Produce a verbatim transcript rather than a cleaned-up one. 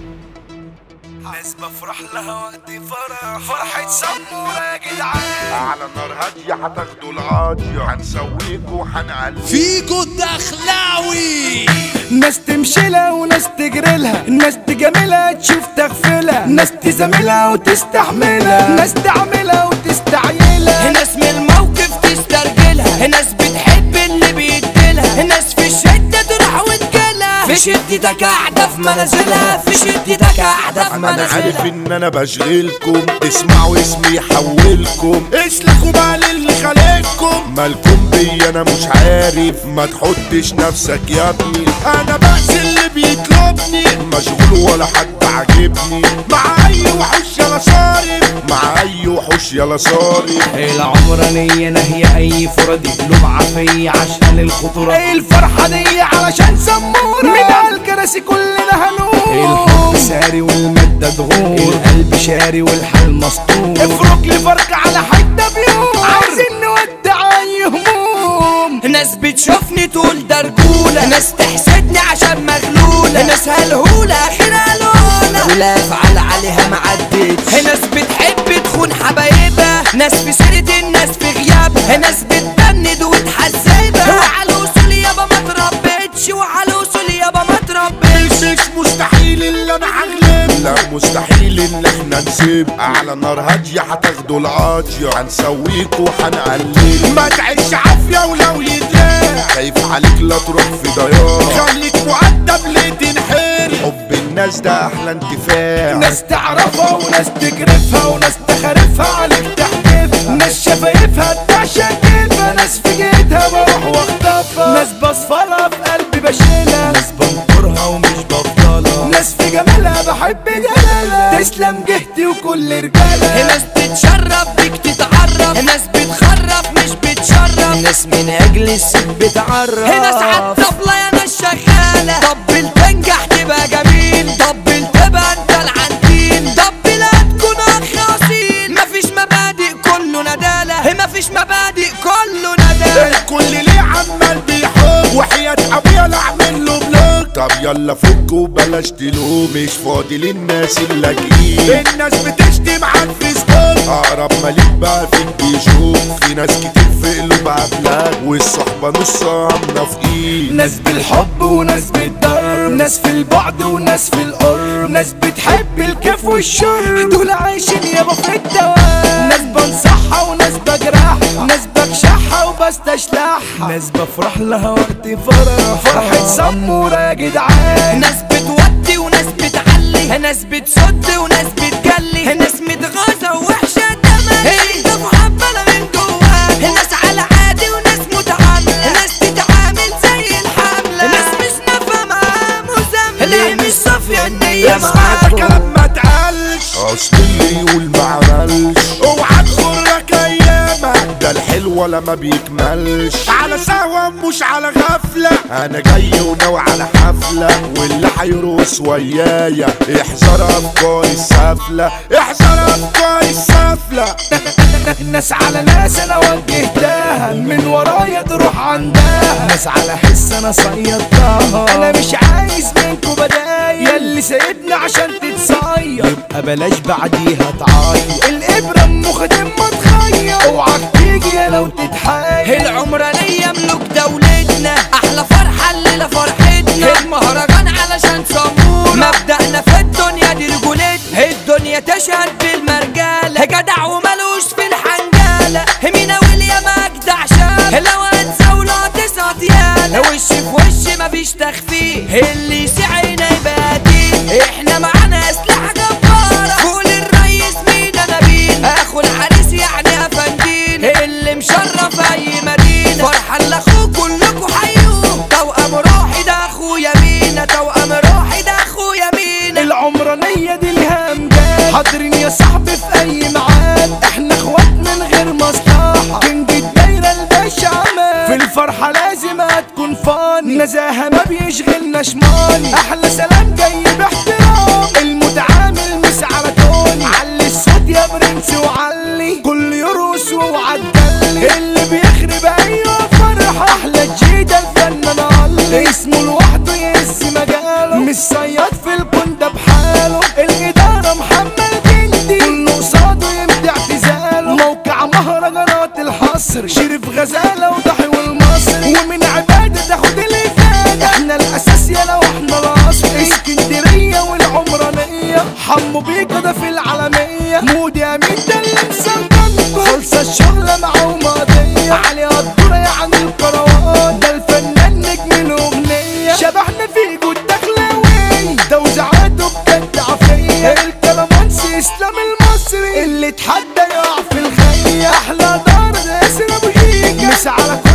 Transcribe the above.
ناس بفرح لها وقت فرح فرحة سمورة يا جدعان. على نار هادية هتاخدوا القاضية، هنسويكوا وهنعلي فيكو الدخلاوي. ناس تمشي لها وناس تجري لها، ناس تجاملها تشوف تغفلها، ناس تزاملها وتستحملها، ناس تعملها وتستعيلها، ناس من الموقف تسترجلها، ناس بتحب اللي بيديلها، ناس في الشدة تروح وتجيلها، في شدتك قاعدة في منازلها، في شدتك قاعدة في انا منازلها. عارف ان انا بشغلكم، اسمعوا اسمي يحولكم، اسلكوا بقى للي خلقكم، مالكم بيا انا مش عارف، ما تحطش نفسك يا ابني، انا بأس اللي بيطلبني، مشغول ولا حد عاجبني، مع اي وحوش يلا صارف، مع اي وحوش يلا صارف. العمرانية ناهية اي فردي قلوب عافية عشان الخطورة، الفرحة دي علشان سمورة، من الكراسي كلنا هنقول، الحب ساري والمادة تغور، القلب شاري والحال مسطور، افرك لي فرق على حتة بيوم، عايزين نودع اي هموم. ناس بتشوفني تقول ده رجولة، ناس تحسدني عشان مغلولة، ناس هلهولة اخرها لولة، ولا افعل عليها معدتش، ناس بتحب تخون حبايبها، ناس في سيرة الناس في غيابها، ناس بتبند وتحزبها، وعلى الوصول يابا ما تربتش، وعلى الوصول يابا ما تربتش. مش مستحيل اللي انا هغلب، لا مستحيل ان احنا نسيب، على نار هادية هتاخدوا القاضية، هنسويكوا وهنقلل، ما تعيش عافية ولو يدراع، خايف عليك لا تروح في ضياع، خليك مؤدب ليه تنحري، حب الناس ده احلى انتفاع، ناس تعرفها وناس تجرفها، وناس تخرفها عليك تحدفها، ناس شفايفها تعشق كيفها، ناس في جيتها بروح واخطفها، ناس بصفلها في قلبي بشيلها، ناس بنطرها ومش بفضلها، ناس في جمالها بحب جلالها، تسلم جهتي وكل رجالها، ناس تتشرف بيك تتعرف، ناس بتخرف مش بتشرف، ناس من اجل الست بتعرف، ناس عالطبلة يا ناس شغالة، طبل تنجح تبقى جميل، طبل تبقى انت العنتيل، طبل هتكون اخ اصيل، مفيش مبادئ كله ندالة، مفيش مبادئ كله ندالة، الكل ليه عمال بيحب، وحياة ابويا لا اعمل له بلوك، طب يلا فك وبلاش تلوم، مش فاضي للناس اللاجئين، الناس بتشتم على الفيسبوك، اقرب مليك بقى فيك بيشوف، في ناس كتير في قلوبها بلاك، والصحبة نصها منافقين، ناس بالحب وناس بالضرب، ناس في البعد وناس في القرب، ناس بتحب الكيف والشرب، دول عايشين يابا في الدوام، ناس بنصحها وناس بجرحها، ناس بكشحها وبستشلحها، ناس بفرح لها وقت فرح فرحة سمورة يا جدعان، ناس بتودي وناس بتعلي، ناس بتسد وناس بتجلي، ناس متغاظة ووحشة تمام، انت محبلة من جواها، ناس على عادي وناس متعاملة، ناس تتعامل زي الحملة، ناس مش نافعة معاها مزاملة، ليه مش صافية النية اسمع ده معاها. كلام ما اتقالش، اصل اللي يقول ما عملش، اوعى تغرك ايامك، ده الحلو ولا ما بيكملش، على سوا مش على غفلة، انا جاي وناوي على حفلة، واللي هيرقص ويايا احذر افكار السافلة، احذر افكار السافلة. ناس على ناس انا وجهتها، من ورايا تروح عندها، ناس على حس انا صيدتها، انا مش عايز منكم بدايل، ياللي سايبني عشان تتصيد، يبقى بلاش بعديها تعيط، الابره ام خدم ما تخيط، اوعك تيجي يا لو تتحايل، العمرانية ملوك دولتنا، احلى فرحة الليلة فرحتنا، المهرجان علشان صمورة، مبدأنا في الدنيا دي رجولتنا، الدنيا تشهد بالمرجالة، جدع وملوش في الحنجالة، مينا ويليام اجدع شاب، لو هتزاوله تسعة يالا، وش في وش مفيش تخفيه، اللي يسعينا يبقى دين، احنا معانا اسلحة جبارة، فوق الريس مينا نبيل، اخو العريس يعني افندين، اللي مشرف اي مدينة، فرحة لاخوه كلكوا حيوه، توأم روحي ده اخويا مينا، توأم روحي ده اخويا مينا. العمرانية دي لها امجاد، حاضرين يا صاحبي في اي ميعاد، احنا اخوات من غير مصلحة، كنج الدايرة الباشا عماد، في الفرحة لازم هتكون فاني، نزاهة ما بيشغلناش ماني، احلى سلام جاي باحترام، المتعامل مش على توني، علي الصوت يا برنس وعلي، كل يرقص وعدلي، اللي بيخرب ايوه فرحة، احلى جيدة الفنان علي، اسمه لوحده يهز مجاله، مش صياد في الكون ده بحاله. المصري شريف غزالة وضحي والمصري ومن عبادة تاخد الإفادة احنا الأساس يا لو احنا الأصل اسكندرية والعمرانية حمو بيكا ده في العالمية مودي أمين ده اللي مسلطنكم خلصة الشغلة معاه وماضية علي قدورة يعني الكروان ده الفنان نجم الأغنية شبحنا في جود دخلاوي توزيعاته بجد عافية الكلامانسي إسلام المصري اللي اتحدى يقع في الخية أحلى دار ياسر أبو جيجا مس على